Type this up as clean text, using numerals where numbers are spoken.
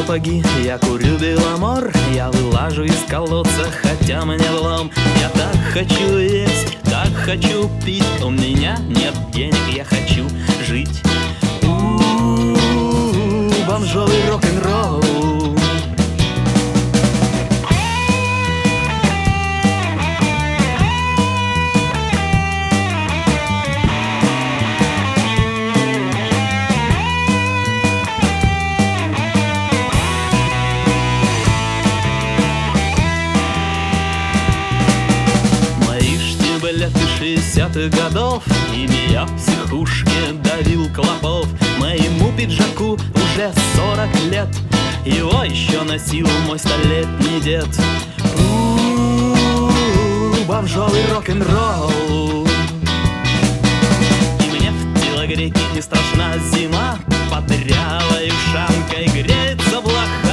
сапоги, я курю Беломор. Я вылажу из колодца, хотя мне влом. Я так хочу есть, так хочу пить. У меня нет денег, я хочу жить. Бомжовый рок-н-ролл. Штиблеты 60-х годов, и меня в психушке давил Клопов. Моему пиджаку уже 40 лет, его еще носил мой столетний дед. Бомжовый рок-н-ролл. И мне в телогрейке не страшна зима, под дырявой ушанкой греется влаг.